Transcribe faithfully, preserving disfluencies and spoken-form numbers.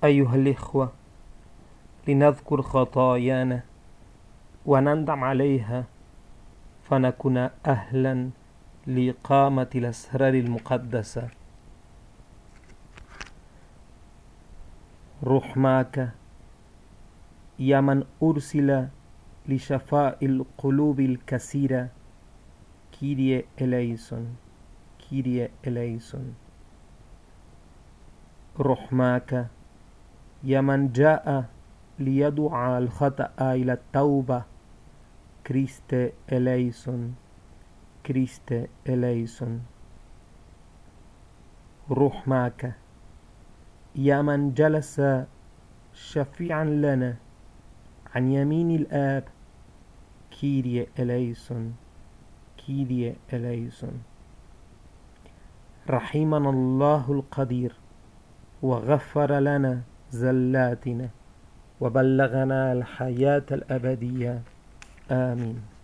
أيها الإخوة، لنذكر خطايانا ونندم عليها فنكون أهلا لإقامة الأسرار المقدسة. روح معك يا من أرسل لشفاء القلوب الكثيرة. كيريا إليسون، كيريا إليسون. روح معك يا من جاء ليدعى الخطأ إلى التوبة. كريست إليسون، كريست إليسون. روح معك يا من جلس شفيعا لنا عن يمين الآب. كيريا إليسون، كيريا إليسون. رحمنا الله القدير وغفر لنا زلاتنا وبلغنا الحياة الأبدية. آمين.